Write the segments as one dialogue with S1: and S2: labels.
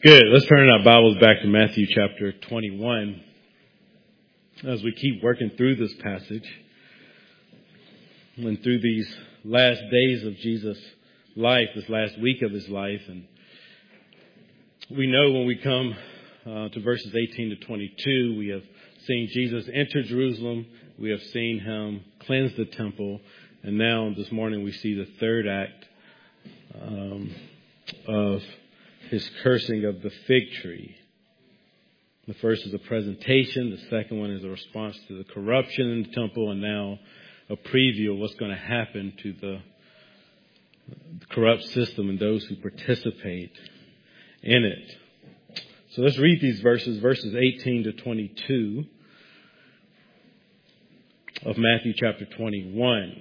S1: Good. Let's turn our Bibles back to Matthew chapter 21 as we keep working through this passage and through these last days of Jesus' life, this last week of his life. And we know when we come to verses 18 to 22, we have seen Jesus enter Jerusalem. We have seen him cleanse the temple. And now this morning we see the third act of his cursing of the fig tree. The first is a presentation. The second one is a response to the corruption in the temple. And now a preview of what's going to happen to the corrupt system and those who participate in it. So let's read these verses 18 to 22 of Matthew chapter 21.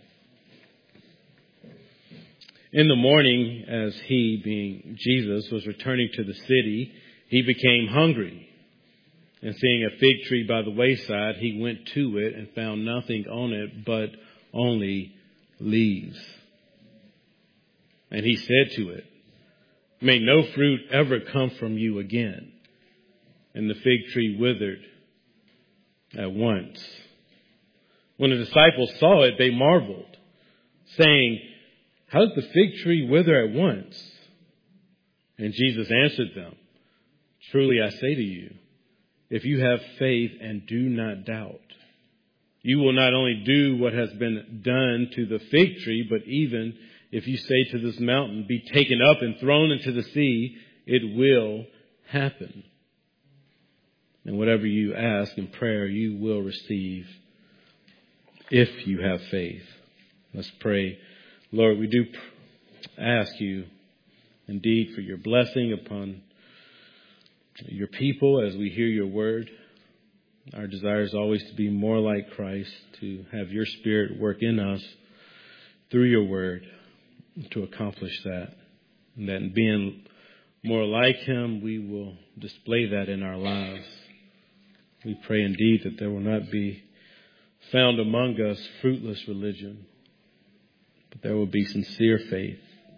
S1: In the morning, as he, being Jesus, was returning to the city, he became hungry. And seeing a fig tree by the wayside, he went to it and found nothing on it but only leaves. And he said to it, "May no fruit ever come from you again." And the fig tree withered at once. When the disciples saw it, they marveled, saying, "How does the fig tree wither at once?" And Jesus answered them, "Truly I say to you, if you have faith and do not doubt, you will not only do what has been done to the fig tree, but even if you say to this mountain, 'Be taken up and thrown into the sea,' it will happen. And whatever you ask in prayer, you will receive if you have faith." Let's pray. Lord, we do ask you indeed for your blessing upon your people as we hear your word. Our desire is always to be more like Christ, to have your Spirit work in us through your word to accomplish that. And that in being more like him, we will display that in our lives. We pray indeed that there will not be found among us fruitless religion, but there will be sincere faith,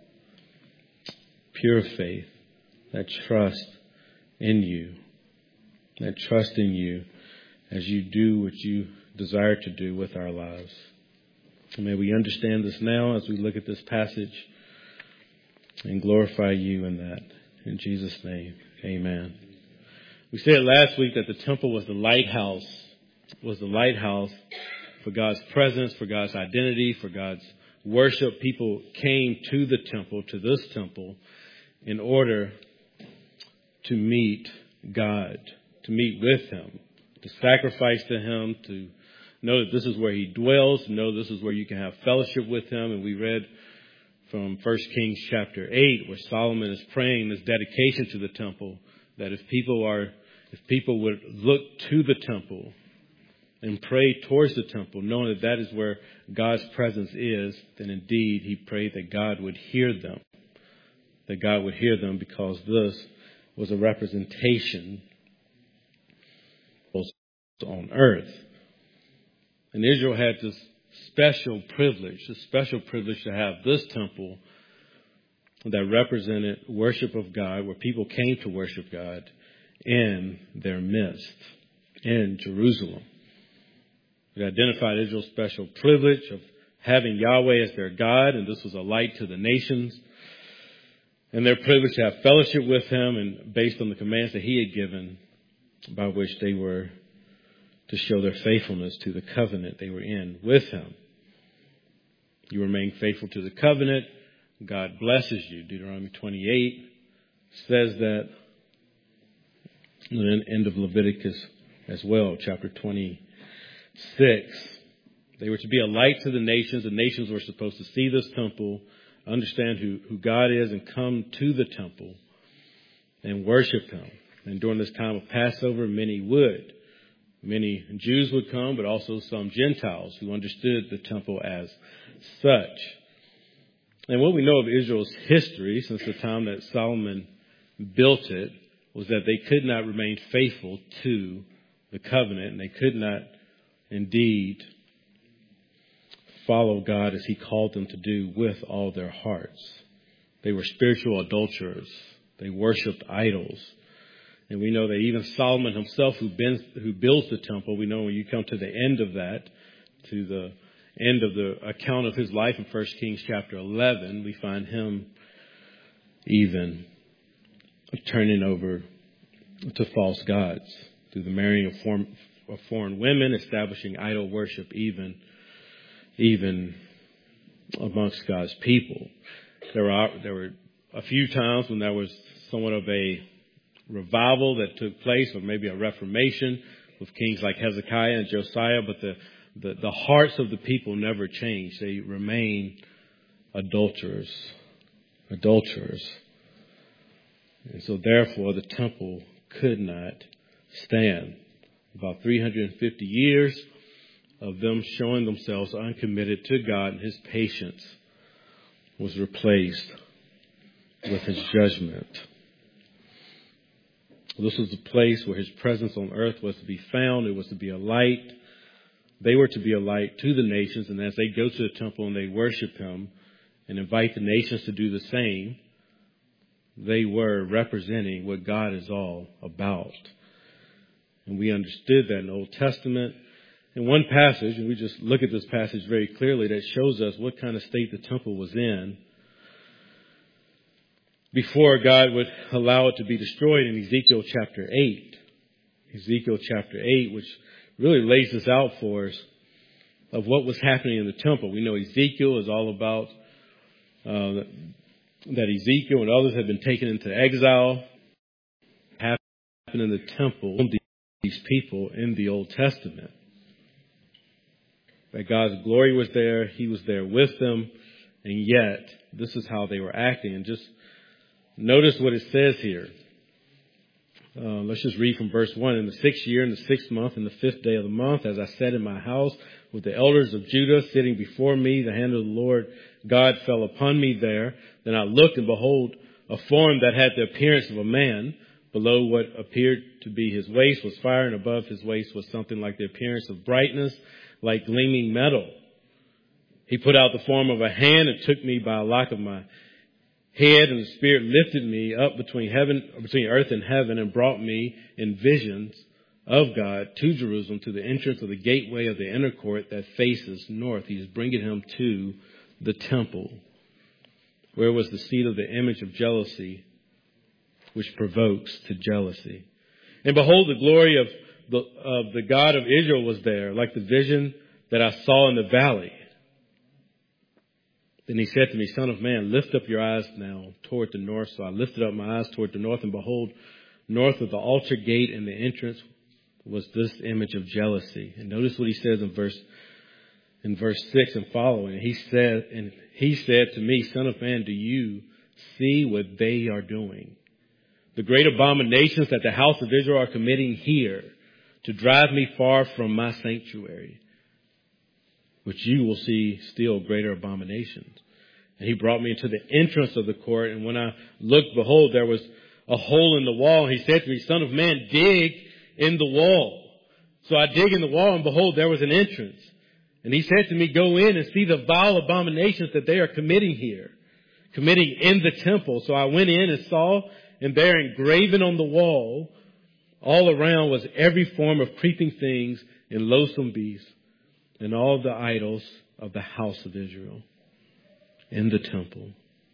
S1: pure faith, that trust in you as you do what you desire to do with our lives. And may we understand this now as we look at this passage and glorify you in that. In Jesus' name, amen. We said last week that the temple was the lighthouse for God's presence, for God's identity, for God's worship. People came to the temple, to this temple, in order to meet God, to meet with him, to sacrifice to him, to know that this is where he dwells, to know this is where you can have fellowship with him. And we read from 1 Kings chapter 8, where Solomon is praying this dedication to the temple, that if people would look to the temple and pray towards the temple, knowing that that is where God's presence is, then indeed he prayed that God would hear them. That God would hear them, because this was a representation on earth. And Israel had this special privilege to have this temple that represented worship of God, where people came to worship God in their midst, in Jerusalem. It identified Israel's special privilege of having Yahweh as their God, and this was a light to the nations, and their privilege to have fellowship with him, and based on the commands that he had given, by which they were to show their faithfulness to the covenant they were in with him. You remain faithful to the covenant, God blesses you. Deuteronomy 28 says that. And then end of Leviticus as well, chapter 26. They were to be a light to the nations. The nations were supposed to see this temple, understand who God is, and come to the temple and worship him. And during this time of Passover, many would. Many Jews would come, but also some Gentiles who understood the temple as such. And what we know of Israel's history since the time that Solomon built it was that they could not remain faithful to the covenant, and they could not indeed follow God as he called them to do with all their hearts. They were spiritual adulterers. They worshiped idols. And we know that even Solomon himself, who builds the temple, we know when you come to the end of that, to the end of the account of his life in 1 Kings chapter 11, we find him even turning over to false gods through the marrying of foreign women, establishing idol worship even amongst God's people. There were a few times when there was somewhat of a revival that took place, or maybe a reformation with kings like Hezekiah and Josiah, but the hearts of the people never changed. They remain adulterers. And so therefore the temple could not stand. About 350 years of them showing themselves uncommitted to God, and his patience was replaced with his judgment. This was the place where his presence on earth was to be found. It was to be a light. They were to be a light to the nations. And as they go to the temple and they worship him and invite the nations to do the same, they were representing what God is all about. And we understood that in the Old Testament. In one passage, and we just look at this passage very clearly, that shows us what kind of state the temple was in before God would allow it to be destroyed, in Ezekiel chapter 8. Ezekiel chapter 8, which really lays this out for us of what was happening in the temple. We know Ezekiel is all about that Ezekiel and others had been taken into exile. Happened in the temple, these people in the Old Testament. That God's glory was there. He was there with them. And yet, this is how they were acting. And just notice what it says here. Let's just read from verse 1. In the 6th year, in the 6th month, in the 5th day of the month, as I sat in my house with the elders of Judah sitting before me, the hand of the Lord God fell upon me there. Then I looked, and behold, a form that had the appearance of a man. Below what appeared to be his waist was fire, and above his waist was something like the appearance of brightness, like gleaming metal. He put out the form of a hand and took me by a lock of my head, and the Spirit lifted me up between earth and heaven, and brought me in visions of God to Jerusalem, to the entrance of the gateway of the inner court that faces north. He is bringing him to the temple, where was the seat of the image of jealousy, which provokes to jealousy. And behold, the glory of the God of Israel was there, like the vision that I saw in the valley. Then he said to me, Son of man, lift up your eyes now toward the north. So I lifted up my eyes toward the north, and behold, north of the altar gate and the entrance was this image of jealousy. And notice what he says in verse 6 and following. He said to me, Son of man, do you see what they are doing? The great abominations that the house of Israel are committing here, to drive me far from my sanctuary, which you will see still greater abominations. And he brought me into the entrance of the court, and when I looked, behold, there was a hole in the wall. He said to me, Son of man, dig in the wall. So I dig in the wall, and behold, there was an entrance. And he said to me, go in and see the vile abominations that they are committing here, committing in the temple. So I went in and saw, and there engraven on the wall all around was every form of creeping things and loathsome beasts, and all the idols of the house of Israel in the temple.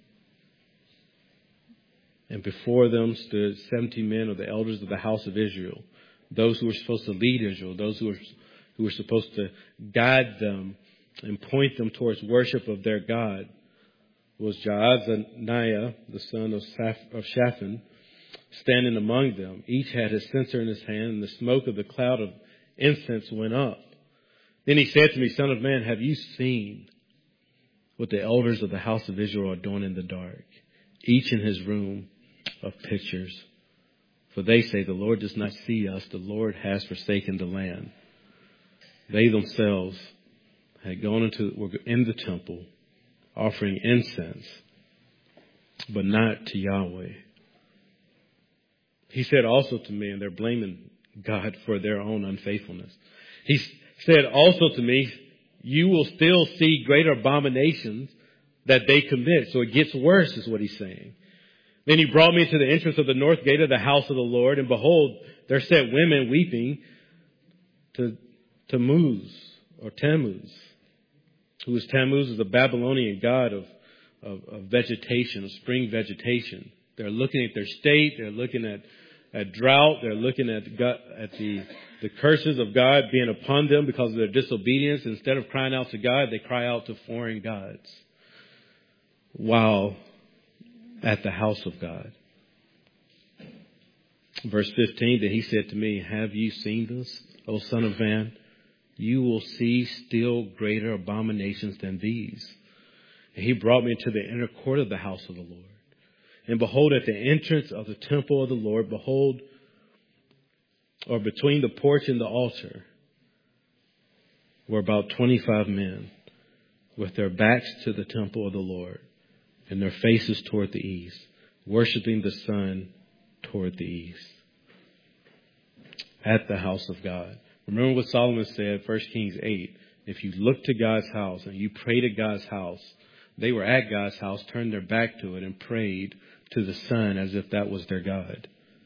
S1: And before them stood 70 men of the elders of the house of Israel, those who were supposed to lead Israel, those who were supposed to guide them and point them towards worship of their God, was Jaazaniah, the son of Shaphan, standing among them. Each had his censer in his hand, and the smoke of the cloud of incense went up. Then he said to me, Son of man, have you seen what the elders of the house of Israel are doing in the dark, each in his room of pictures? For they say, the Lord does not see us. The Lord has forsaken the land. They themselves were in the temple offering incense, but not to Yahweh. He said also to me, and they're blaming God for their own unfaithfulness. He said also to me, you will still see greater abominations that they commit. So it gets worse, is what he's saying. Then he brought me to the entrance of the north gate of the house of the Lord, and behold, there sat women weeping to Tammuz, or Tammuz, who is Tammuz, is the Babylonian god of vegetation, of spring vegetation. They're looking at their state, they're looking at drought, they're looking at the curses of God being upon them because of their disobedience. Instead of crying out to God, they cry out to foreign gods while at the house of God. Verse 15, that he said to me, have you seen this, O son of man? You will see still greater abominations than these. And he brought me into the inner court of the house of the Lord. And behold, at the entrance of the temple of the Lord, behold, or between the porch and the altar, were about 25 men with their backs to the temple of the Lord and their faces toward the east, worshiping the sun toward the east. At the house of God. Remember what Solomon said, 1 Kings 8. If you look to God's house and you pray to God's house, they were at God's house, turned their back to it, and prayed to the sun as if that was their God.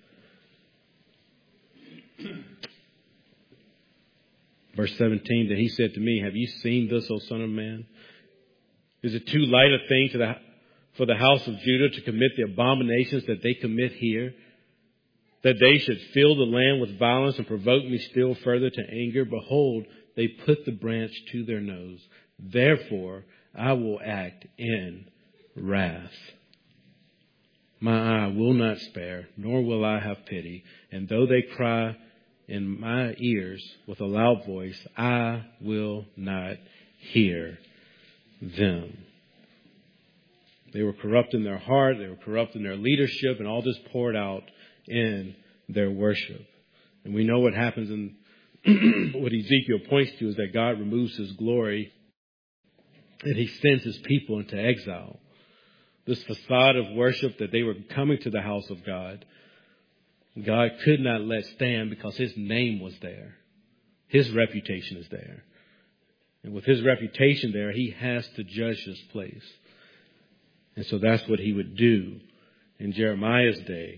S1: Verse 17, that he said to me, have you seen this, O son of man? Is it too light a thing for the house of Judah to commit the abominations that they commit here? That they should fill the land with violence and provoke me still further to anger? Behold, they put the branch to their nose. Therefore, I will act in wrath. My eye will not spare, nor will I have pity. And though they cry in my ears with a loud voice, I will not hear them. They were corrupt in their heart. They were corrupt in their leadership, and all this poured out in their worship. And we know what happens in what Ezekiel points to is that God removes his glory and he sends his people into exile. This facade of worship that they were coming to the house of God, God could not let stand because his name was there. His reputation is there. And with his reputation there, he has to judge this place. And so that's what he would do in Jeremiah's day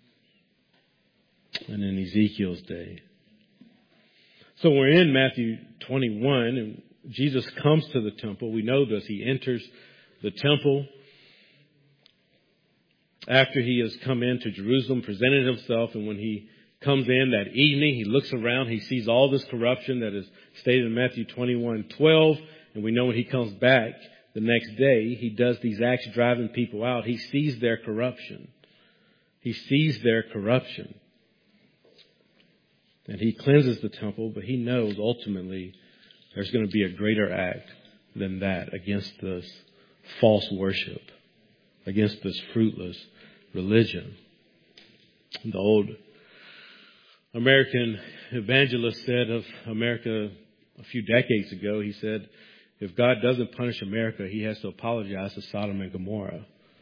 S1: and in Ezekiel's day. So we're in Matthew 21, and Jesus comes to the temple. We know this. He enters the temple after he has come into Jerusalem, presented himself, and when he comes in that evening, he looks around, he sees all this corruption that is stated in Matthew 21:12, and we know when he comes back the next day, he does these acts driving people out. He sees their corruption. He sees their corruption. And he cleanses the temple, but he knows ultimately there's going to be a greater act than that against this false worship, against this fruitless religion. The old American evangelist said of America a few decades ago, he said, if God doesn't punish America, he has to apologize to Sodom and Gomorrah.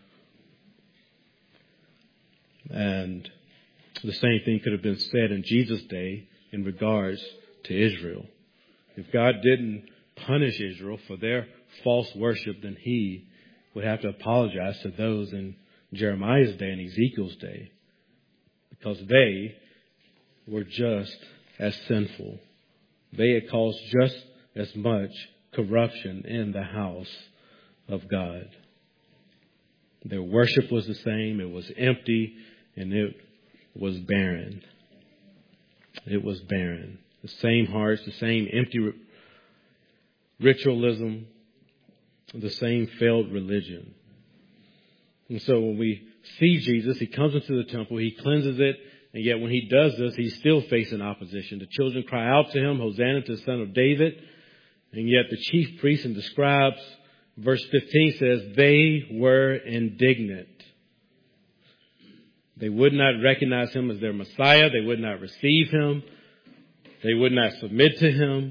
S1: And the same thing could have been said in Jesus' day in regards to Israel. If God didn't punish Israel for their false worship, then he would have to apologize to those in Jeremiah's day and Ezekiel's day, because they were just as sinful. They had caused just as much corruption in the house of God. Their worship was the same. It was empty and it was barren. It was barren. The same hearts, the same empty ritualism, the same failed religion. And so when we see Jesus, he comes into the temple, he cleanses it, and yet when he does this, he's still facing opposition. The children cry out to him, Hosanna to the Son of David. And yet the chief priests and the scribes, verse 15 says, they were indignant. They would not recognize him as their Messiah. They would not receive him. They would not submit to him.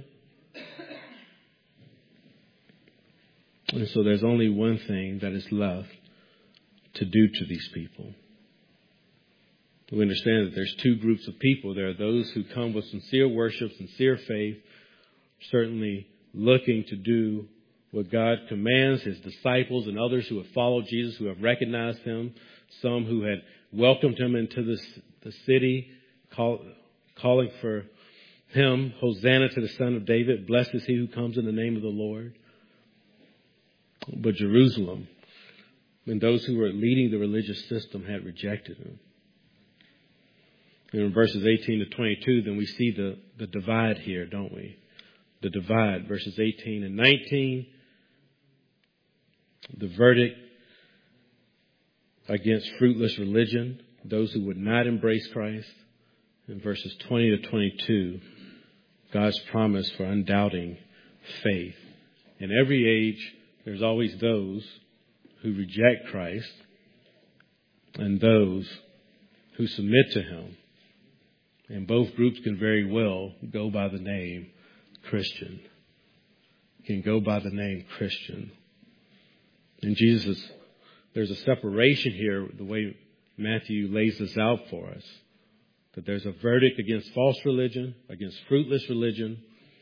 S1: And so there's only one thing that is left to do to these people. We understand that there's two groups of people. There are those who come with sincere worship, sincere faith, certainly looking to do what God commands, his disciples and others who have followed Jesus, who have recognized him, some who had welcomed him into the city, calling for him, Hosanna to the Son of David, blessed is he who comes in the name of the Lord. But Jerusalem and those who were leading the religious system had rejected him. And in verses 18 to 22, then we see the divide here, don't we? The divide, verses 18 and 19, the verdict against fruitless religion, those who would not embrace Christ. In verses 20 to 22, God's promise for undoubting faith. In every age, there's always those who reject Christ and those who submit to him. And both groups can very well go by the name Christian. Can go by the name Christian. And there's a separation here, the way Matthew lays this out for us. That there's a verdict against false religion, against fruitless religion.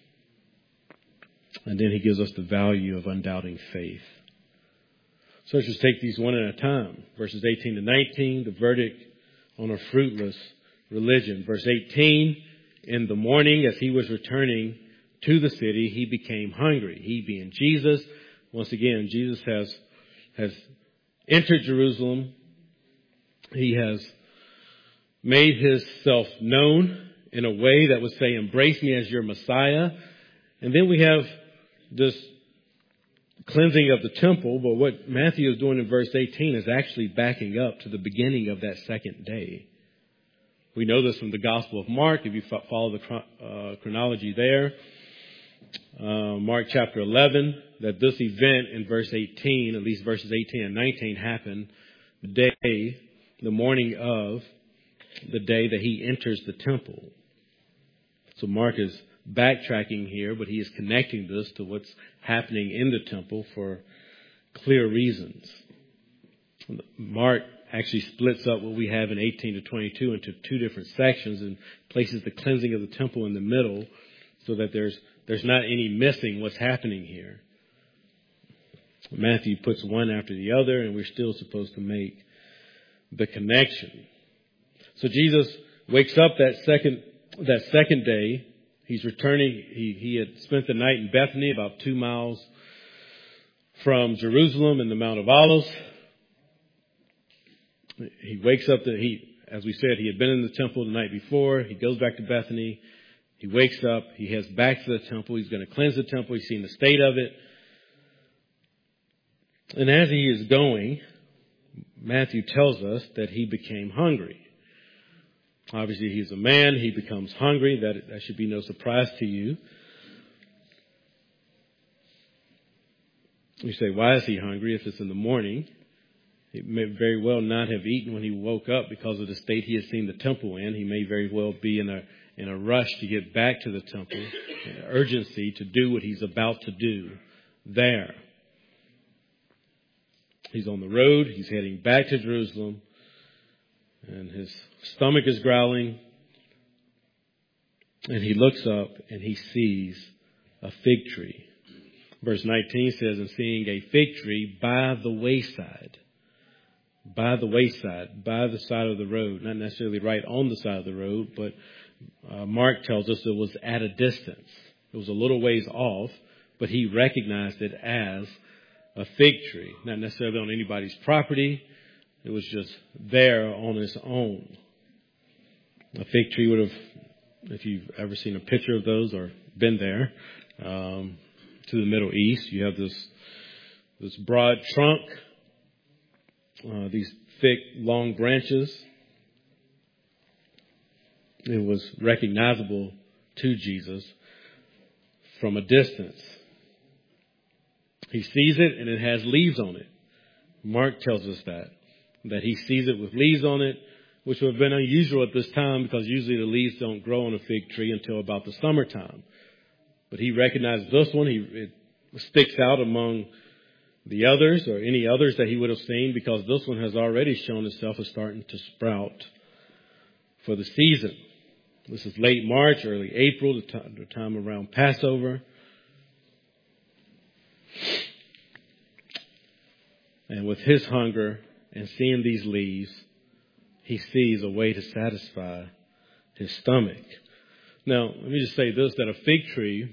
S1: And then he gives us the value of undoubting faith. So let's just take these one at a time. Verses 18 to 19, the verdict on a fruitless religion. Verse 18, in the morning as he was returning to the city, he became hungry. He being Jesus. Once again, Jesus has entered Jerusalem. He has made himself known in a way that would say, embrace me as your Messiah. And then we have this cleansing of the temple. But what Matthew is doing in verse 18 is actually backing up to the beginning of that second day. We know this from the Gospel of Mark, if you follow the chronology there. Mark chapter 11, that this event in verse 18, at least verses 18 and 19, happened the morning of the day that he enters the temple. So Mark is backtracking here, but he is connecting this to what's happening in the temple for clear reasons. Mark actually splits up what we have in 18 to 22 into two different sections and places the cleansing of the temple in the middle so that there's not any missing what's happening here. Matthew puts one after the other, and we're still supposed to make the connection. So Jesus wakes up that second day. He's returning. He had spent the night in Bethany, about 2 miles from Jerusalem in the Mount of Olives. He wakes up as we said, he had been in the temple the night before. He goes back to Bethany. He wakes up. He heads back to the temple. He's going to cleanse the temple. He's seen the state of it. And as he is going, Matthew tells us that he became hungry. Obviously, he's a man. He becomes hungry. That should be no surprise to you. You say, why is he hungry if it's in the morning? He may very well not have eaten when he woke up because of the state he has seen the temple in. He may very well be in a rush to get back to the temple, an urgency to do what he's about to do there. He's on the road. He's heading back to Jerusalem. And his stomach is growling. And he looks up and he sees a fig tree. Verse 19 says, and seeing a fig tree by the wayside. By the wayside, by the side of the road. Not necessarily right on the side of the road, but Mark tells us it was at a distance. It was a little ways off, but he recognized it as a fig tree. Not necessarily on anybody's property. It was just there on its own. A fig tree would have, if you've ever seen a picture of those or been there, to the Middle East, you have this broad trunk, these thick, long branches. It was recognizable to Jesus from a distance. He sees it and it has leaves on it. Mark tells us that he sees it with leaves on it, which would have been unusual at this time because usually the leaves don't grow on a fig tree until about the summertime. But he recognized this one. It sticks out among the others or any others that he would have seen because this one has already shown itself as starting to sprout for the season. This is late March, early April, the time around Passover. And with his hunger and seeing these leaves, he sees a way to satisfy his stomach. Now, let me just say this, that a fig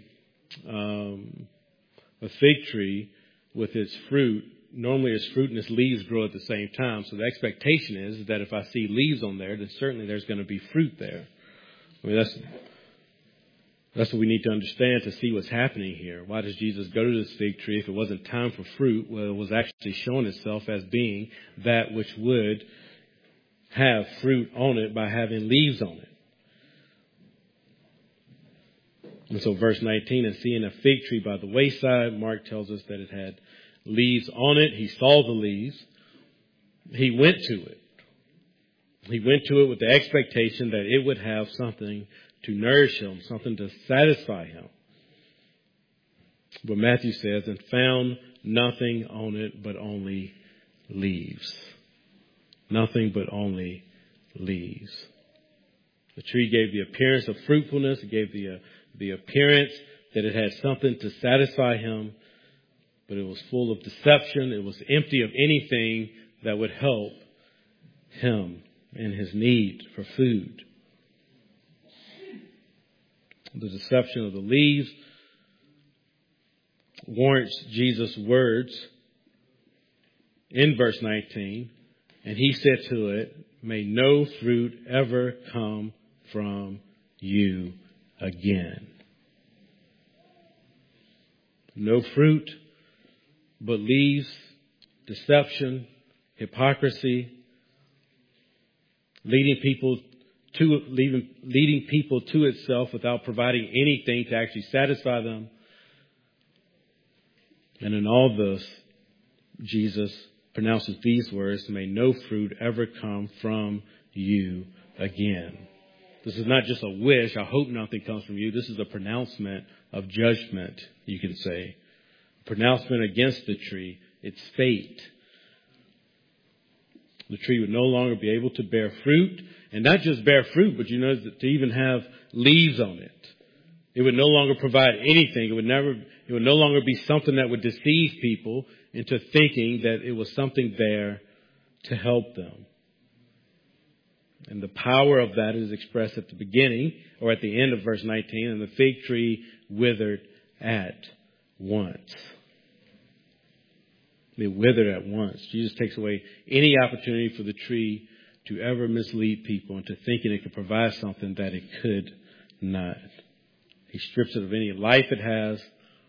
S1: tree with its fruit, normally its fruit and its leaves grow at the same time. So the expectation is that if I see leaves on there, then certainly there's going to be fruit there. I mean, that's what we need to understand to see what's happening here. Why does Jesus go to this fig tree if it wasn't time for fruit? Well, it was actually showing itself as being that which would have fruit on it by having leaves on it. And so verse 19, and seeing a fig tree by the wayside, Mark tells us that it had leaves on it. He saw the leaves. He went to it. He went to it with the expectation that it would have something to nourish him, something to satisfy him. But Matthew says, and found nothing on it but only leaves. Nothing but only leaves. The tree gave the appearance of fruitfulness. It gave the appearance that it had something to satisfy him, but it was full of deception. It was empty of anything that would help him in his need for food. The deception of the leaves warrants Jesus' words in verse 19, and he said to it, may no fruit ever come from you again. No fruit, but leaves, deception, hypocrisy, leading people to itself without providing anything to actually satisfy them. And in all this, Jesus pronounces these words, may no fruit ever come from you again. This is not just a wish. I hope nothing comes from you. This is a pronouncement of judgment, you can say. A pronouncement against the tree. Its fate. The tree would no longer be able to bear fruit. And not just bear fruit, but to even have leaves on it. It would no longer provide anything. It would no longer be something that would deceive people into thinking that it was something there to help them. And the power of that is expressed at the beginning or at the end of verse 19. And the fig tree withered at once. It withered at once. Jesus takes away any opportunity for the tree to ever mislead people into thinking it could provide something that it could not. He strips it of any life it has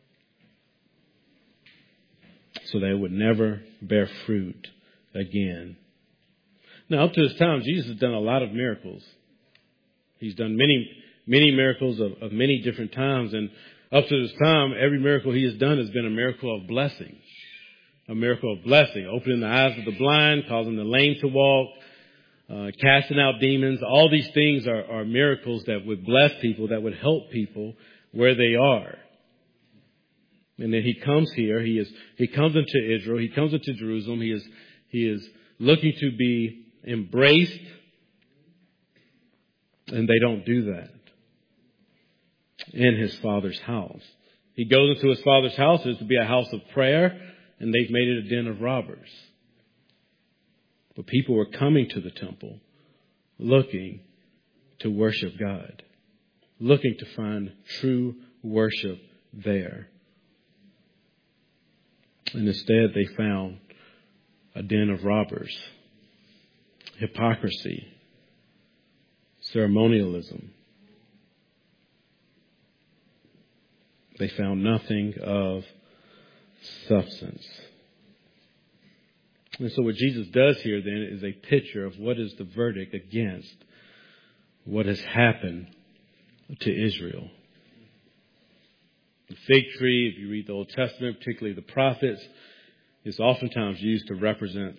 S1: so that it would never bear fruit again. Now, up to this time, Jesus has done a lot of miracles. He's done many miracles of many different times. And up to this time, every miracle he has done has been a miracle of blessing. A miracle of blessing. Opening the eyes of the blind, causing the lame to walk, casting out demons. All these things are miracles that would bless people, that would help people where they are. And then he comes here. He comes into Israel. He comes into Jerusalem. He is looking to be embraced, and they don't do that in his Father's house. He goes into his Father's house. It's to be a house of prayer, and they've made it a den of robbers. But people were coming to the temple looking to worship God, looking to find true worship there. And instead they found a den of robbers, hypocrisy, ceremonialism. They found nothing of substance. And so what Jesus does here then is a picture of what is the verdict against what has happened to Israel. The fig tree, if you read the Old Testament, particularly the prophets, is oftentimes used to represent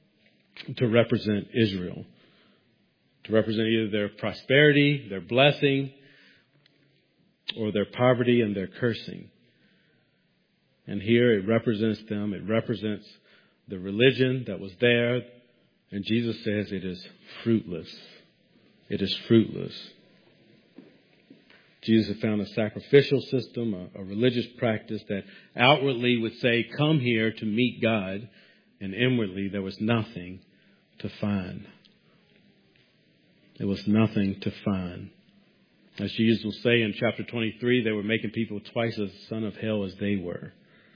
S1: Israel. To represent either their prosperity, their blessing, or their poverty and their cursing. And here it represents them. It represents the religion that was there. And Jesus says it is fruitless. It is fruitless. Jesus had found a sacrificial system, a religious practice that outwardly would say, come here to meet God, and inwardly there was nothing to find. There was nothing to find. As Jesus will say in chapter 23, they were making people twice as son of hell as they were.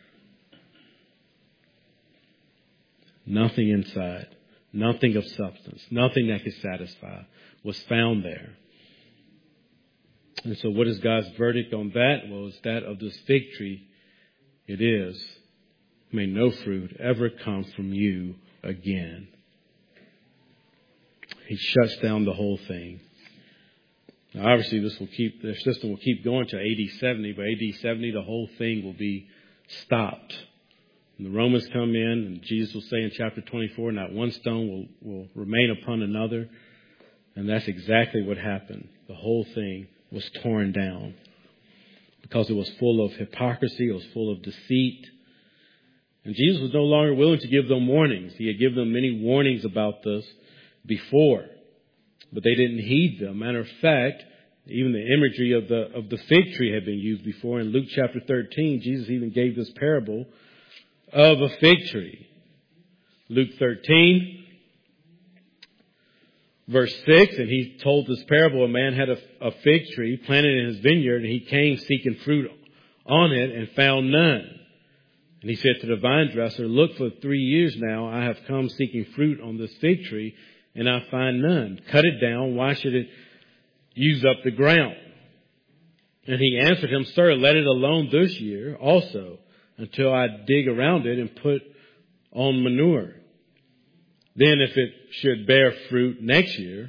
S1: Nothing inside, nothing of substance, nothing that could satisfy was found there. And so what is God's verdict on that? Well, it's that of this fig tree. It is, may no fruit ever come from you again. He shuts down the whole thing. Now, obviously, their system will keep going to AD 70, but AD 70, the whole thing will be stopped. And the Romans come in, and Jesus will say in chapter 24, not one stone will remain upon another. And that's exactly what happened. The whole thing was torn down because it was full of hypocrisy. It was full of deceit. And Jesus was no longer willing to give them warnings. He had given them many warnings about this before, but they didn't heed them. Matter of fact, even the imagery of the fig tree had been used before. In Luke chapter 13, Jesus even gave this parable of a fig tree. Luke 13, verse 6, and he told this parable. A man had a fig tree planted in his vineyard, and he came seeking fruit on it and found none. And he said to the vine dresser, look, for 3 years now I have come seeking fruit on this fig tree, and I find none. Cut it down. Why should it use up the ground? And he answered him, sir, let it alone this year also, until I dig around it and put on manure. Then if it should bear fruit next year,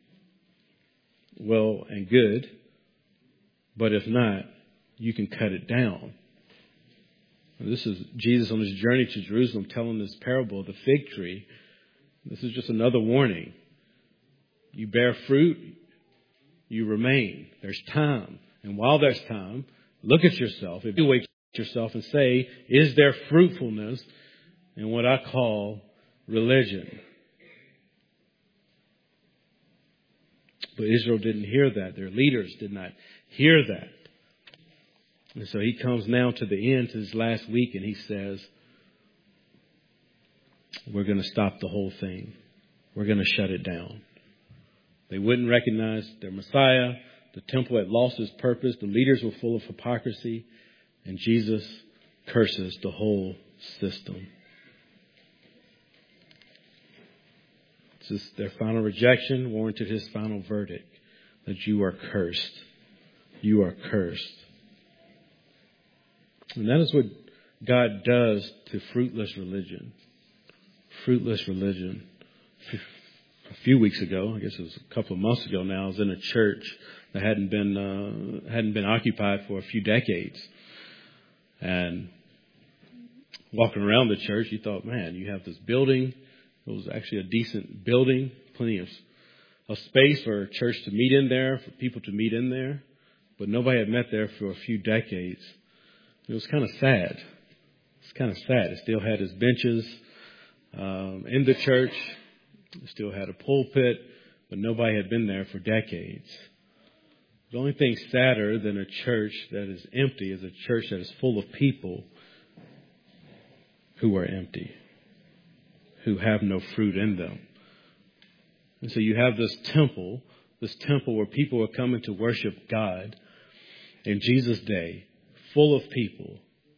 S1: well and good. But if not, you can cut it down. And this is Jesus on his journey to Jerusalem telling this parable of the fig tree. This is just another warning. You bear fruit, you remain. There's time. And while there's time, look at yourself. Evaluate yourself and say, is there fruitfulness in what I call religion? But Israel didn't hear that. Their leaders did not hear that. And so he comes now to the end, to his last week, and he says, we're going to stop the whole thing. We're going to shut it down. They wouldn't recognize their Messiah. The temple had lost its purpose. The leaders were full of hypocrisy. And Jesus curses the whole system. This is their final rejection warranted his final verdict, that you are cursed. You are cursed. And that is what God does to fruitless religion. Fruitless religion. A few weeks ago, I guess it was a couple of months ago now, I was in a church that hadn't been occupied for a few decades. And walking around the church, you thought, man, you have this building. It was actually a decent building, plenty of space for a church to meet in there, for people to meet in there. But nobody had met there for a few decades. It was kind of sad. It's kind of sad. It still had its benches in the church. It still had a pulpit, but nobody had been there for decades. The only thing sadder than a church that is empty is a church that is full of people who are empty, who have no fruit in them. And so you have this temple where people are coming to worship God in Jesus' day, full of people,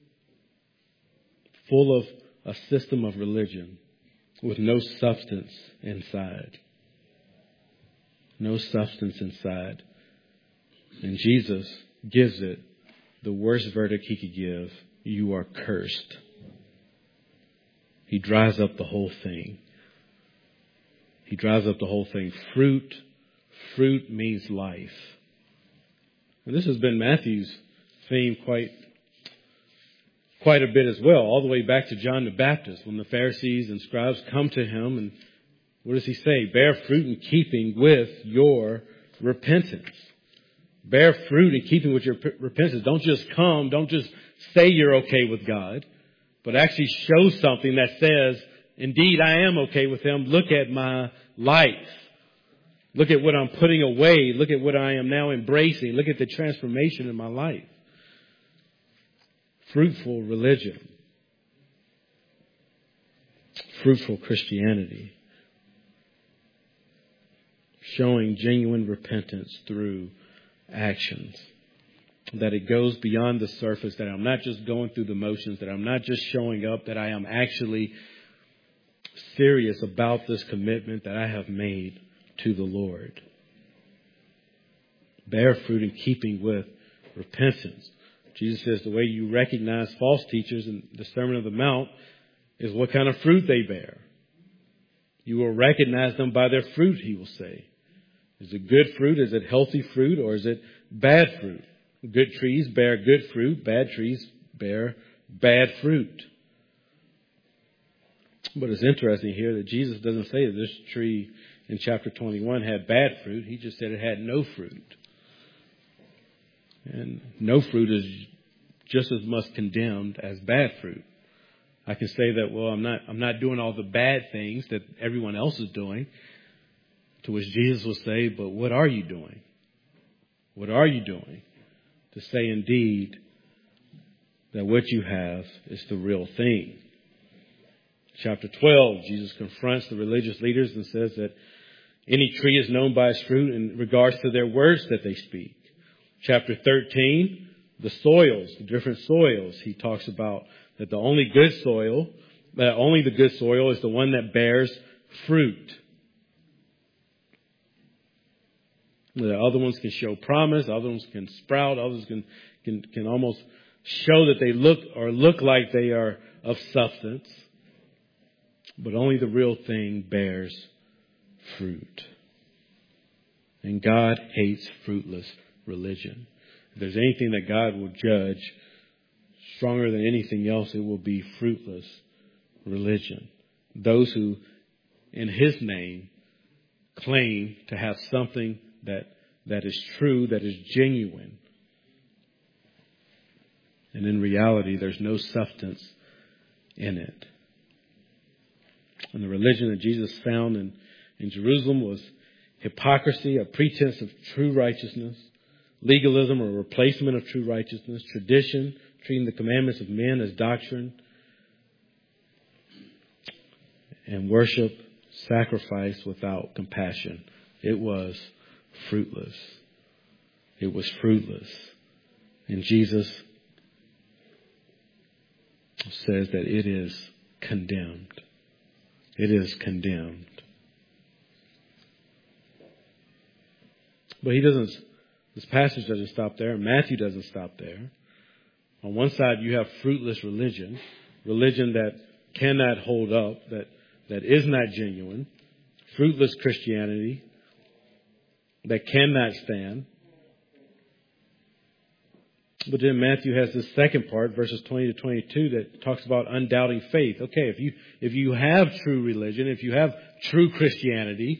S1: full of a system of religion with no substance inside. No substance inside. And Jesus gives it the worst verdict he could give. You are cursed. He dries up the whole thing. He dries up the whole thing. Fruit means life. And this has been Matthew's theme quite a bit as well, all the way back to John the Baptist, when the Pharisees and scribes come to him, and what does he say? Bear fruit in keeping with your repentance. Bear fruit in keeping with your repentance. Don't just come, don't just say you're okay with God, but actually show something that says, indeed, I am okay with him. Look at my life. Look at what I'm putting away. Look at what I am now embracing. Look at the transformation in my life. Fruitful religion. Fruitful Christianity. Showing genuine repentance through actions. That it goes beyond the surface, that I'm not just going through the motions, that I'm not just showing up, that I am actually serious about this commitment that I have made to the Lord. Bear fruit in keeping with repentance. Jesus says the way you recognize false teachers in the Sermon on the Mount is what kind of fruit they bear. You will recognize them by their fruit, he will say. Is it good fruit? Is it healthy fruit? Or is it bad fruit? Good trees bear good fruit. Bad trees bear bad fruit. But it's interesting here that Jesus doesn't say that this tree in chapter 21 had bad fruit. He just said it had no fruit. And no fruit is just as much condemned as bad fruit. I can say that, well, I'm not doing all the bad things that everyone else is doing. To which Jesus will say, but what are you doing? What are you doing to say indeed that what you have is the real thing? Chapter 12, Jesus confronts the religious leaders and says that any tree is known by its fruit in regards to their words that they speak. Chapter 13, the soils, the different soils. He talks about that only the good soil is the one that bears fruit. The other ones can show promise, other ones can sprout, others can almost show that they look like they are of substance. But only the real thing bears fruit. And God hates fruitless religion. If there's anything that God will judge stronger than anything else, it will be fruitless religion. Those who, in His name, claim to have something that is true, that is genuine. And in reality, there's no substance in it. And the religion that Jesus found in Jerusalem was hypocrisy, a pretense of true righteousness, legalism or replacement of true righteousness, tradition, treating the commandments of men as doctrine, and worship, sacrifice without compassion. It was fruitless. It was fruitless. And Jesus says that it is condemned. It is condemned. But this passage doesn't stop there. Matthew doesn't stop there. On one side, you have fruitless religion that cannot hold up, that is not genuine, fruitless Christianity that cannot stand. But then Matthew has this second part, verses 20 to 22, that talks about undoubting faith. Okay, if you have true religion, if you have true Christianity,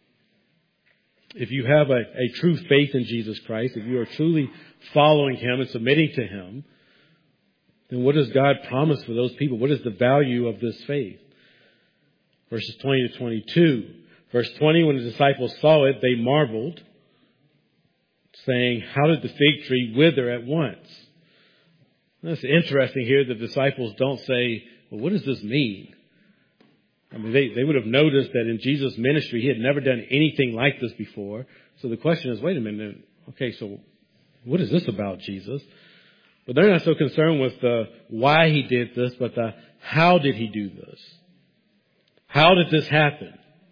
S1: if you have a true faith in Jesus Christ, if you are truly following Him and submitting to Him, then what does God promise for those people? What is the value of this faith? Verses 20 to 22. Verse 20, when the disciples saw it, they marveled, saying, how did the fig tree wither at once? That's interesting here. The disciples don't say, well, what does this mean? I mean, they would have noticed that in Jesus' ministry, He had never done anything like this before. So the question is, wait a minute. Okay, so what is this about, Jesus? But they're not so concerned with the why He did this, but the how did He do this? How did this happen?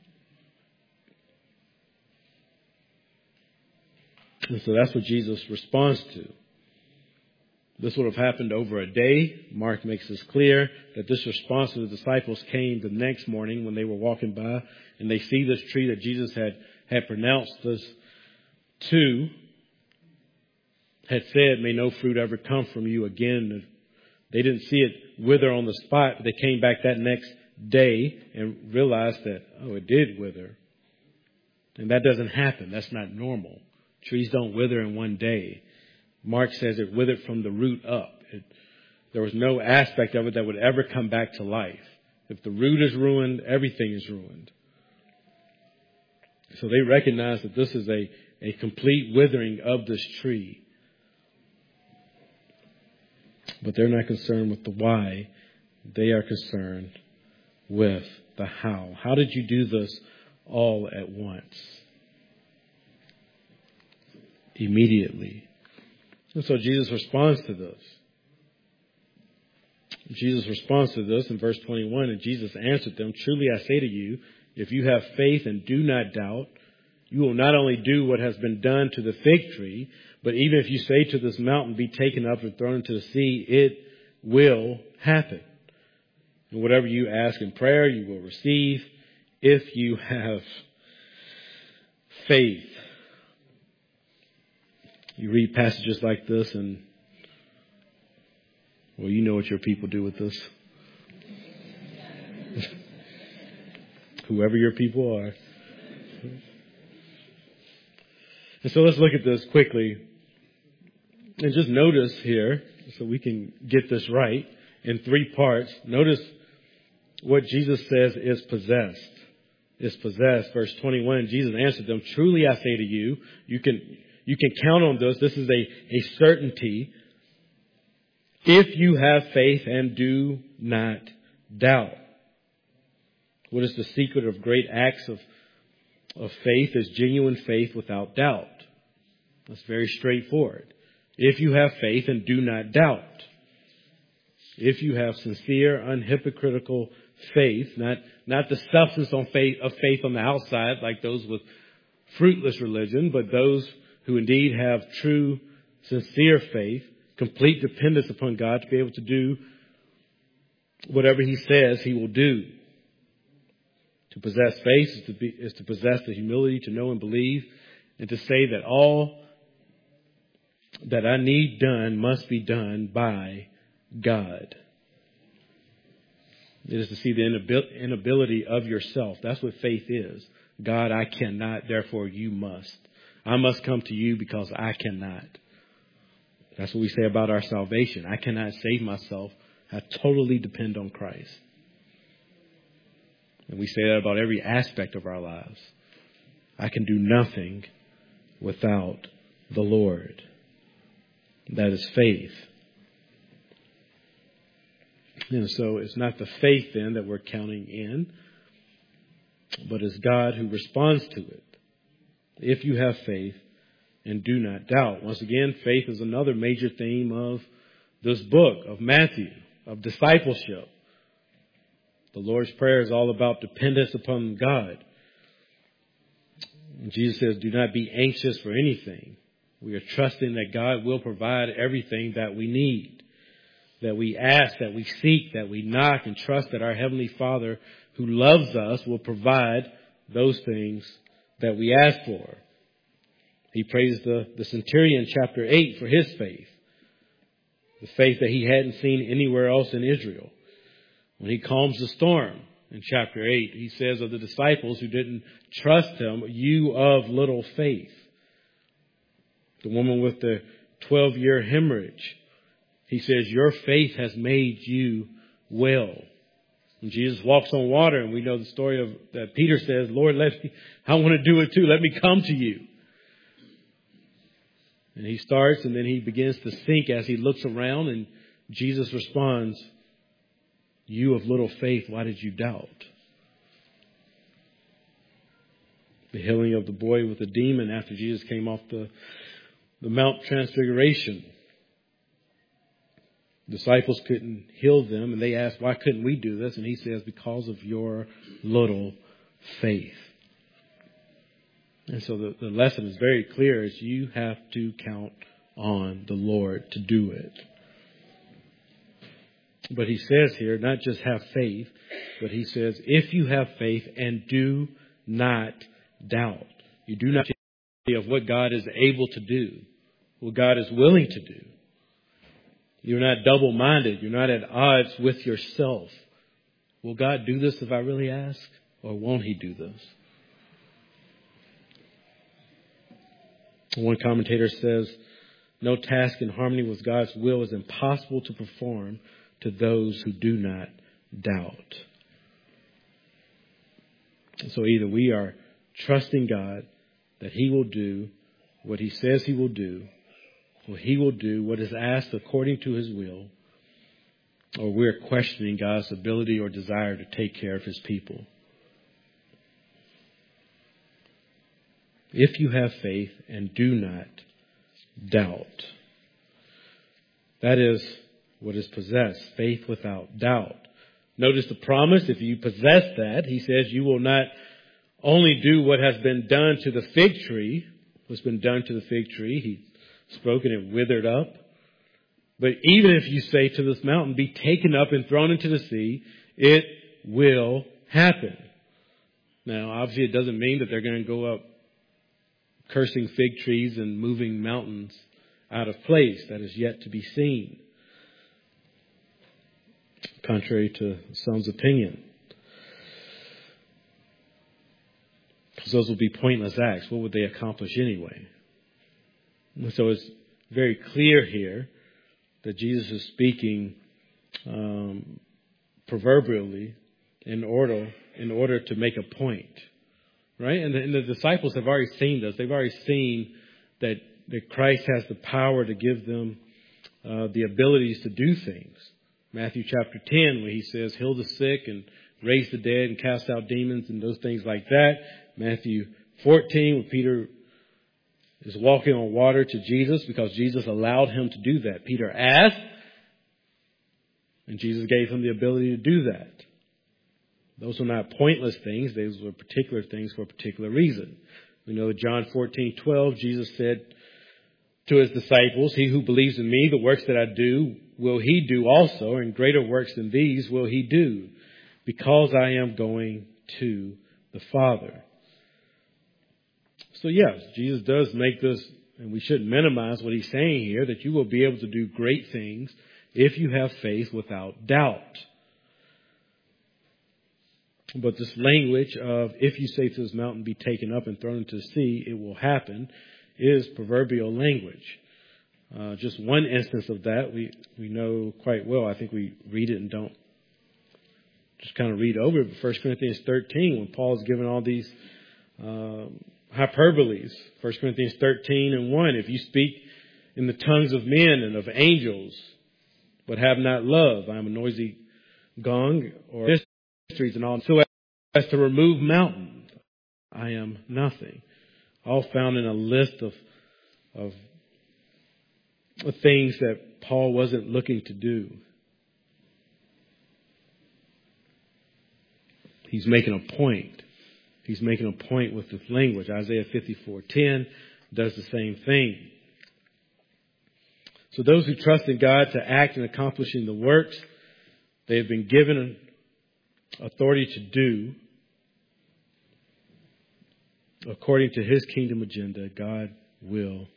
S1: And so that's what Jesus responds to. This would have happened over a day. Mark makes this clear that this response to the disciples came the next morning when they were walking by and they see this tree that Jesus had pronounced this to, had said, may no fruit ever come from you again. They didn't see it wither on the spot, but they came back that next day and realized that, it did wither. And that doesn't happen. That's not normal. Trees don't wither in one day. Mark says it withered from the root up. There was no aspect of it that would ever come back to life. If the root is ruined, everything is ruined. So they recognize that this is a complete withering of this tree. But they're not concerned with the why. They are concerned with the how. How did you do this all at once? Immediately. And so Jesus responds to this. Jesus responds to this in verse 21, and Jesus answered them, "Truly I say to you, if you have faith and do not doubt, you will not only do what has been done to the fig tree, but even if you say to this mountain, be taken up and thrown into the sea, it will happen. And whatever you ask in prayer, you will receive if you have faith." You read passages like this and, well, you know what your people do with this. Whoever your people are. And so let's look at this quickly. And just notice here, so we can get this right, in 3 parts. Notice what Jesus says is possessed. Is possessed. Verse 21, Jesus answered them, "Truly I say to you, you can count on this. This is a certainty. If you have faith and do not doubt." What is the secret of great acts of faith is genuine faith without doubt. That's very straightforward. If you have faith and do not doubt. If you have sincere, unhypocritical faith, not the substance of faith on the outside like those with fruitless religion, but those who indeed have true, sincere faith, complete dependence upon God to be able to do whatever He says He will do. To possess faith is to possess the humility to know and believe, and to say that all that I need done must be done by God. It is to see the inability of yourself. That's what faith is. God, I cannot, therefore you must. I must come to you because I cannot. That's what we say about our salvation. I cannot save myself. I totally depend on Christ. And we say that about every aspect of our lives. I can do nothing without the Lord. That is faith. And so it's not the faith then that we're counting in, but it's God who responds to it. If you have faith and do not doubt. Once again, faith is another major theme of this book, of Matthew, of discipleship. The Lord's Prayer is all about dependence upon God. And Jesus says, do not be anxious for anything. We are trusting that God will provide everything that we need, that we ask, that we seek, that we knock, and trust that our Heavenly Father who loves us will provide those things that we ask for. He praised the centurion, chapter 8, for his faith. The faith that he hadn't seen anywhere else in Israel. When he calms the storm in chapter 8, he says of the disciples who didn't trust him, you of little faith. The woman with the 12-year hemorrhage, he says, your faith has made you well. And Jesus walks on water, and we know the story of that Peter says, Lord, I want to do it too. Let me come to you. And he starts, and then he begins to sink as he looks around, and Jesus responds, you of little faith, why did you doubt? The healing of the boy with the demon after Jesus came off the Mount Transfiguration. Disciples couldn't heal them, and they asked, why couldn't we do this? And he says, because of your little faith. And so the lesson is very clear, is you have to count on the Lord to do it. But he says here, not just have faith, but he says, if you have faith and do not doubt, you do not think of what God is able to do, what God is willing to do. You're not double-minded. You're not at odds with yourself. Will God do this if I really ask? Or won't he do this? One commentator says, no task in harmony with God's will is impossible to perform to those who do not doubt. So either we are trusting God that He will do what He says He will do, or He will do what is asked according to His will, or we're questioning God's ability or desire to take care of His people. If you have faith and do not doubt. That is what is possessed, faith without doubt. Notice the promise, if you possess that, He says you will not only do what has been done to the fig tree, what's been done to the fig tree, He spoke and it withered up. But even if you say to this mountain, be taken up and thrown into the sea, it will happen. Now, obviously it doesn't mean that they're going to go up cursing fig trees and moving mountains out of place. That is yet to be seen, contrary to some's opinion. Because those will be pointless acts. What would they accomplish anyway? And so it's very clear here that Jesus is speaking proverbially in order to make a point. Right? And the disciples have already seen this. They've already seen that Christ has the power to give them the abilities to do things. Matthew chapter 10, where He says, heal the sick and raise the dead and cast out demons and those things like that. Matthew 14, where Peter is walking on water to Jesus because Jesus allowed him to do that. Peter asked, and Jesus gave him the ability to do that. Those were not pointless things. Those were particular things for a particular reason. We know John 14:12, Jesus said to His disciples, he who believes in me, the works that I do, will he do also, and greater works than these will he do, because I am going to the Father. So yes, Jesus does make this, and we shouldn't minimize what He's saying here, that you will be able to do great things if you have faith without doubt. But this language of, if you say to this mountain, be taken up and thrown into the sea, it will happen, is proverbial language. Just one instance of that we know quite well. I think we read it and don't just kind of read over it. But 1 Corinthians 13, when Paul's given all these hyperboles. 1 Corinthians 13:1, if you speak in the tongues of men and of angels, but have not love, I am a noisy gong, or mysteries and all, so as to remove mountains, I am nothing. All found in a list of things that Paul wasn't looking to do. He's making a point. He's making a point with this language. Isaiah 54:10 does the same thing. So those who trust in God to act in accomplishing the works they have been given authority to do, according to His kingdom agenda, God will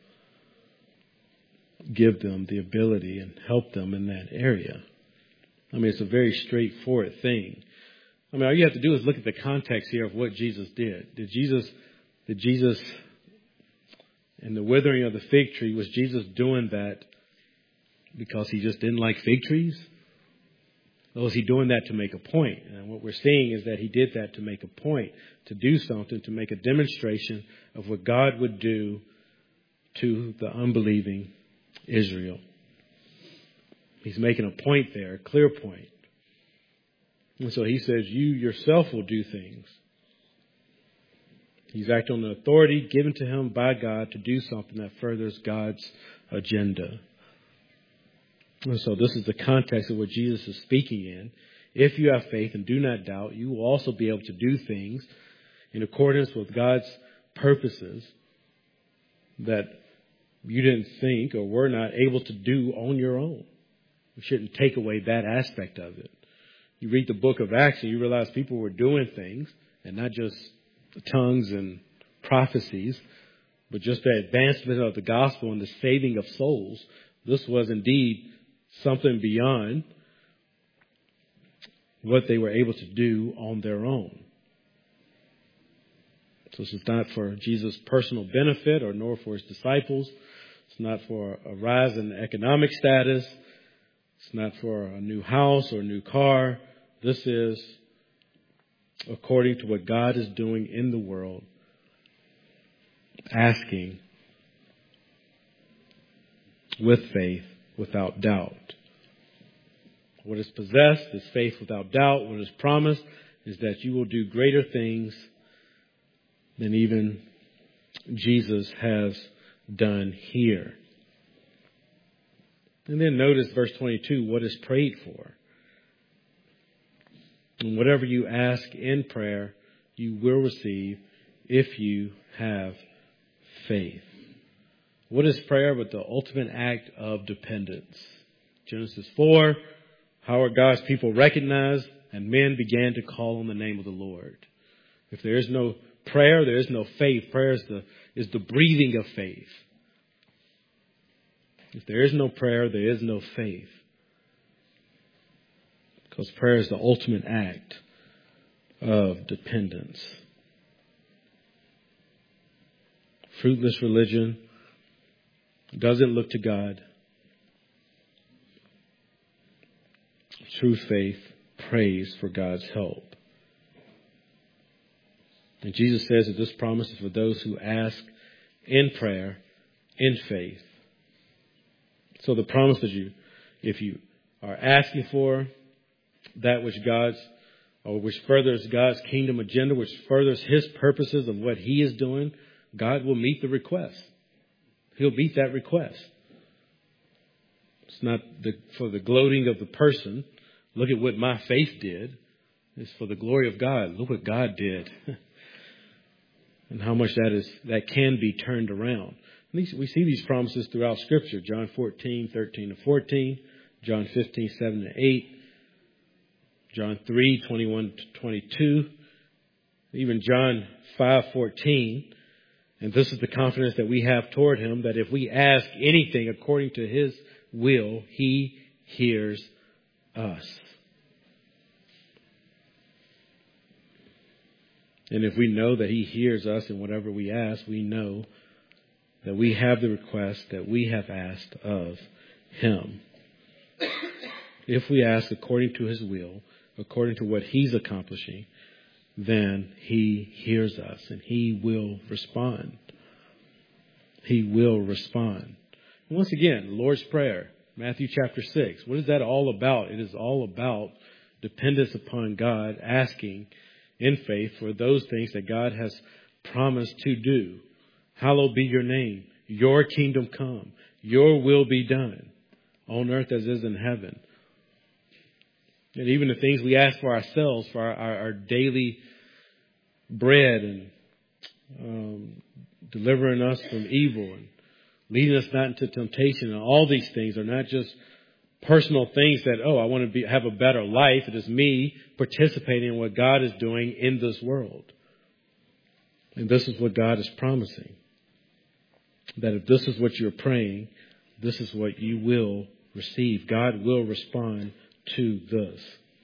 S1: give them the ability and help them in that area. I mean, it's a very straightforward thing. I mean, all you have to do is look at the context here of what Jesus did. Did Jesus, in the withering of the fig tree, was Jesus doing that because He just didn't like fig trees? Or was He doing that to make a point? And what we're seeing is that He did that to make a point, to do something, to make a demonstration of what God would do to the unbelieving Israel. He's making a point there, a clear point. And so He says, you yourself will do things. He's acting on the authority given to Him by God to do something that furthers God's agenda. And so this is the context of what Jesus is speaking in. If you have faith and do not doubt, you will also be able to do things in accordance with God's purposes that you didn't think or were not able to do on your own. We shouldn't take away that aspect of it. You read the book of Acts and you realize people were doing things, and not just tongues and prophecies, but just the advancement of the gospel and the saving of souls. This was indeed something beyond what they were able to do on their own. So this is not for Jesus' personal benefit or nor for His disciples. It's not for a rise in economic status. It's not for a new house or a new car. This is according to what God is doing in the world asking with faith, without doubt. What is possessed is faith without doubt. What is promised is that you will do greater things than even Jesus has done here. And then notice verse 22, what is prayed for. And whatever you ask in prayer, you will receive if you have faith. What is prayer but the ultimate act of dependence? Genesis 4, how are God's people recognized? And men began to call on the name of the Lord. If there is no prayer, there is no faith. Prayer is the breathing of faith. If there is no prayer, there is no faith. Because prayer is the ultimate act of dependence. Fruitless religion doesn't look to God. True faith prays for God's help. And Jesus says that this promise is for those who ask in prayer, in faith. So the promise is if you are asking for that which which furthers God's kingdom agenda, which furthers His purposes of what He is doing, God will meet the request. He'll meet that request. It's not for the gloating of the person. Look at what my faith did. It's for the glory of God. Look what God did. And how much that can be turned around. We see these promises throughout Scripture. John 14:13-14. John 15:7-8. John 3:21-22. Even John 5:14. And this is the confidence that we have toward Him, that if we ask anything according to His will, He hears us. And if we know that He hears us in whatever we ask, we know that we have the request that we have asked of Him. If we ask according to His will, according to what He's accomplishing, then He hears us and He will respond. He will respond. And once again, the Lord's Prayer, Matthew chapter 6. What is that all about? It is all about dependence upon God, asking in faith for those things that God has promised to do. Hallowed be your name. Your kingdom come. Your will be done on earth as is in heaven. And even the things we ask for ourselves, for our daily bread, and delivering us from evil and leading us not into temptation, and all these things are not just personal things that, I want to have a better life. It is me participating in what God is doing in this world. And this is what God is promising. That if this is what you're praying, this is what you will receive. God will respond to this.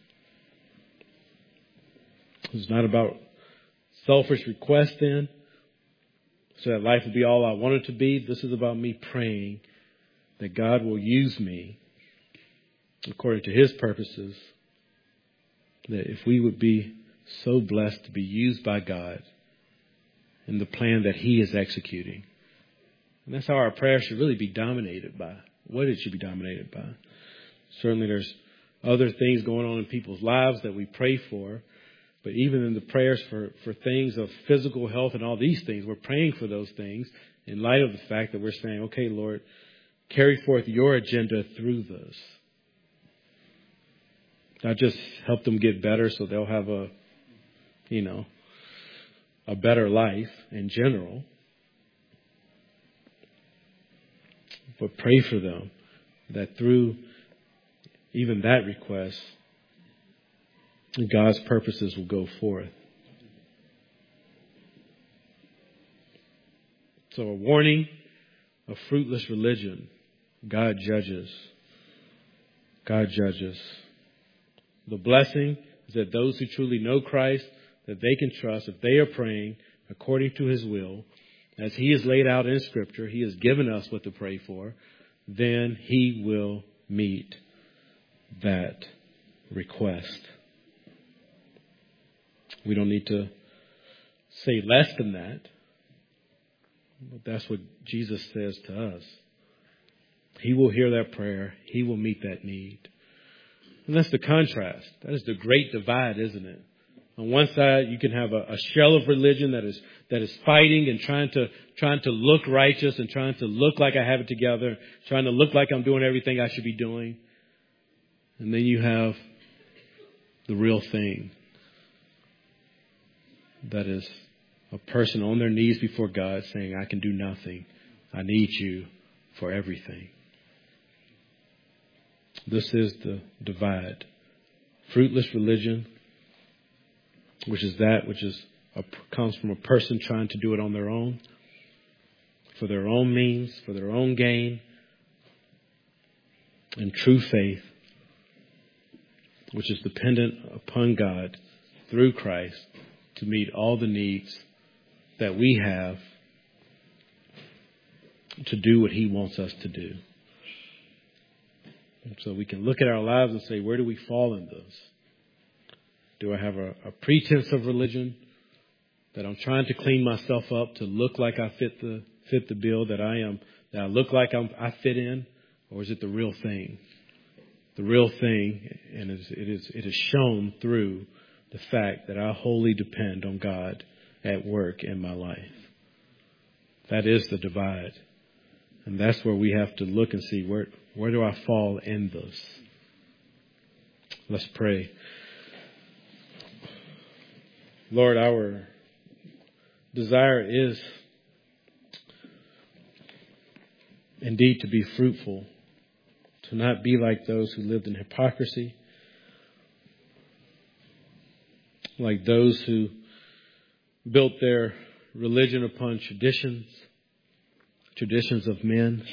S1: It's not about selfish request then, so that life will be all I want it to be. This is about me praying that God will use me according to His purposes. That if we would be so blessed to be used by God in the plan that He is executing. And that's how our prayer should really be dominated by. What it should be dominated by. Certainly there's other things going on in people's lives that we pray for. But even in the prayers for things of physical health and all these things, we're praying for those things in light of the fact that we're saying, okay, Lord, carry forth your agenda through this. Not just help them get better so they'll have a better life in general. But pray for them that through even that request, God's purposes will go forth. So a warning of fruitless religion. God judges. God judges. The blessing is that those who truly know Christ, that they can trust if they are praying according to His will, as He is laid out in Scripture, He has given us what to pray for, then He will meet that request. We don't need to say less than that. But that's what Jesus says to us. He will hear that prayer. He will meet that need. And that's the contrast. That is the great divide, isn't it? On one side, you can have a shell of religion that is fighting and trying to look righteous and trying to look like I have it together, trying to look like I'm doing everything I should be doing. And then you have the real thing. That is a person on their knees before God saying, I can do nothing. I need you for everything. This is the divide. Fruitless religion, which is that which comes from a person trying to do it on their own, for their own means, for their own gain. And true faith, which is dependent upon God through Christ to meet all the needs that we have to do what He wants us to do. And so we can look at our lives and say, where do we fall in this? Do I have a pretense of religion that I'm trying to clean myself up to look like I fit the bill, that I look like I fit in? Or is it the real thing? The real thing, and it is shown through the fact that I wholly depend on God at work in my life. That is the divide. And that's where we have to look and see, where do I fall in this? Let's pray. Lord, our desire is indeed to be fruitful, to not be like those who lived in hypocrisy, like those who built their religion upon traditions of men,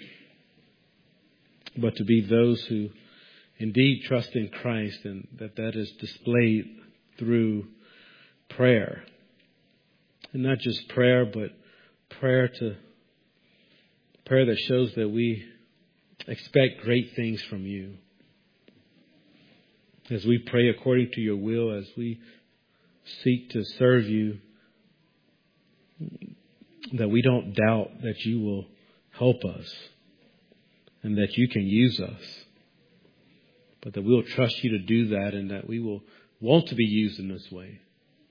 S1: but to be those who indeed trust in Christ, and that is displayed through prayer. And not just prayer, but prayer that shows that we expect great things from you. As we pray according to your will, as we seek to serve you, that we don't doubt that you will help us and that you can use us, but that we'll trust you to do that, and that we will want to be used in this way.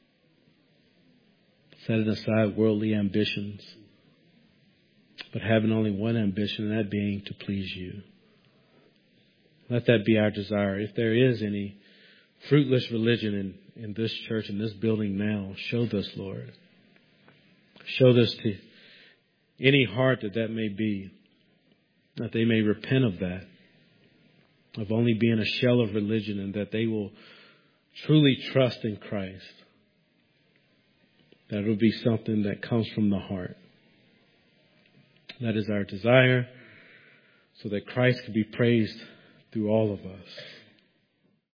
S1: Setting aside worldly ambitions, but having only one ambition, and that being to please you. Let that be our desire. If there is any fruitless religion in this church, in this building now, show this, Lord. Show this to any heart that may be, that they may repent of that, of only being a shell of religion, and that they will truly trust in Christ. That it will be something that comes from the heart. That is our desire, so that Christ can be praised through all of us.